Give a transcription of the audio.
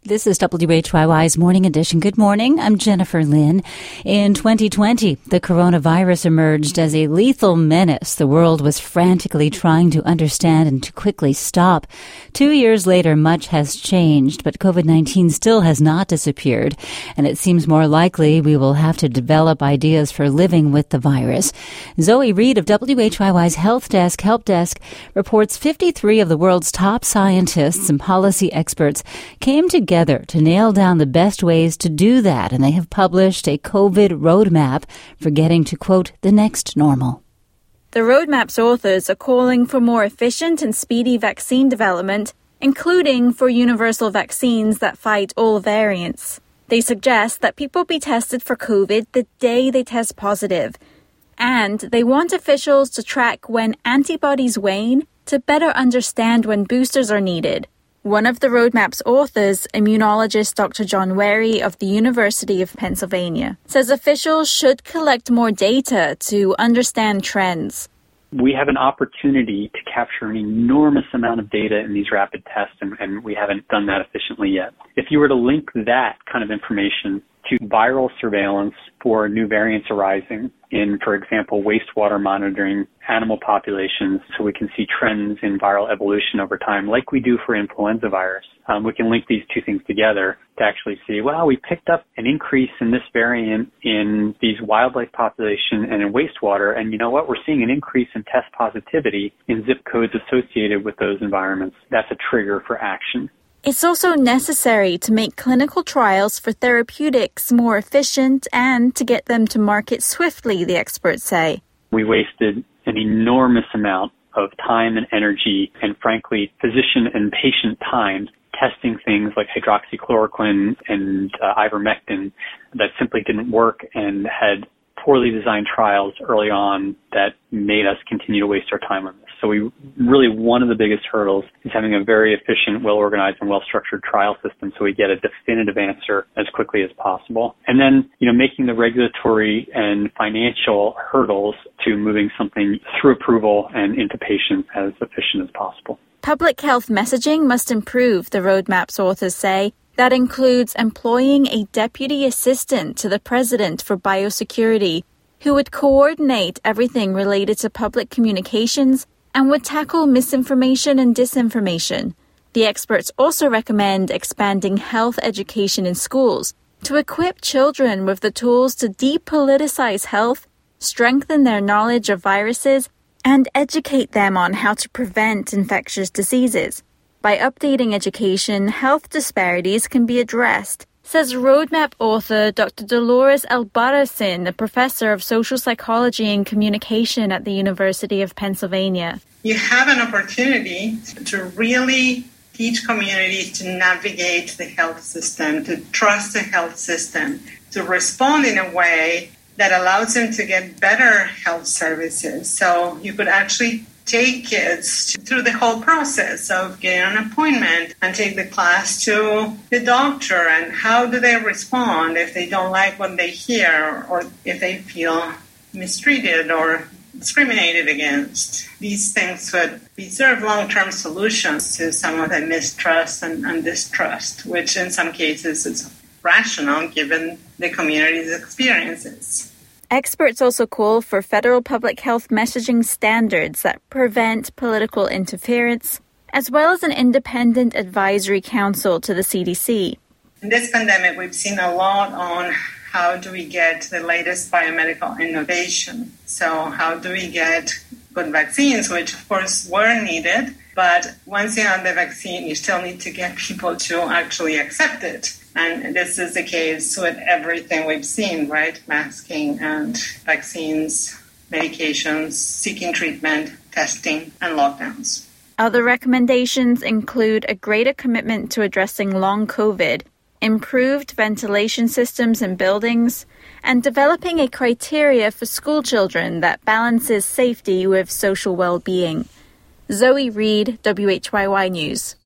This is WHYY's Morning Edition. Good morning. I'm Jennifer Lynn. In 2020, the coronavirus emerged as a lethal menace the world was frantically trying to understand and to quickly stop. 2 years later, much has changed, but COVID-19 still has not disappeared, and it seems more likely we will have to develop ideas for living with the virus. Zoe Reed of WHYY's Help Desk, reports 53 of the world's top scientists and policy experts came together to nail down the best ways to do that, and they have published a COVID roadmap for getting to, quote, the next normal. The roadmap's authors are calling for more efficient and speedy vaccine development, including for universal vaccines that fight all variants. They suggest that people be tested for COVID the day they test positive, and they want officials to track when antibodies wane to better understand when boosters are needed. One of the roadmap's authors, immunologist Dr. John Wherry of the University of Pennsylvania, says officials should collect more data to understand trends. We have an opportunity to capture an enormous amount of data in these rapid tests, and we haven't done that efficiently yet. If you were to link that kind of information to viral surveillance for new variants arising in, for example, wastewater monitoring animal populations so we can see trends in viral evolution over time like we do for influenza virus. We can link these two things together to actually see, well, we picked up an increase in this variant in these wildlife population and in wastewater, and you know what? We're seeing an increase in test positivity in zip codes associated with those environments. That's a trigger for action. It's also necessary to make clinical trials for therapeutics more efficient and to get them to market swiftly, the experts say. We wasted an enormous amount of time and energy and, frankly, physician and patient time testing things like hydroxychloroquine and ivermectin that simply didn't work and had poorly designed trials early on that made us continue to waste our time on this. So one of the biggest hurdles is having a very efficient, well-organized, and well-structured trial system so we get a definitive answer as quickly as possible. And then, making the regulatory and financial hurdles to moving something through approval and into patients as efficient as possible. Public health messaging must improve, the roadmap's authors say. That includes employing a deputy assistant to the president for biosecurity who would coordinate everything related to public communications and would tackle misinformation and disinformation. The experts also recommend expanding health education in schools to equip children with the tools to depoliticize health, strengthen their knowledge of viruses, and educate them on how to prevent infectious diseases. By updating education, health disparities can be addressed, says roadmap author Dr. Dolores Albarracin, a professor of social psychology and communication at the University of Pennsylvania. You have an opportunity to really teach communities to navigate the health system, to trust the health system, to respond in a way that allows them to get better health services. So you could actually take kids through the whole process of getting an appointment and take the class to the doctor, and how do they respond if they don't like what they hear or if they feel mistreated or discriminated against. These things would be sort of long-term solutions to some of the mistrust and distrust, which in some cases is rational given the community's experiences. Experts also call for federal public health messaging standards that prevent political interference, as well as an independent advisory council to the CDC. In this pandemic, we've seen a lot on how do we get the latest biomedical innovation. So how do we get good vaccines, which of course were needed, but once you have the vaccine, you still need to get people to actually accept it. And this is the case with everything we've seen, right? Masking and vaccines, medications, seeking treatment, testing, and lockdowns. Other recommendations include a greater commitment to addressing long COVID, improved ventilation systems in buildings, and developing a criteria for school children that balances safety with social well-being. Zoe Reed, WHYY News.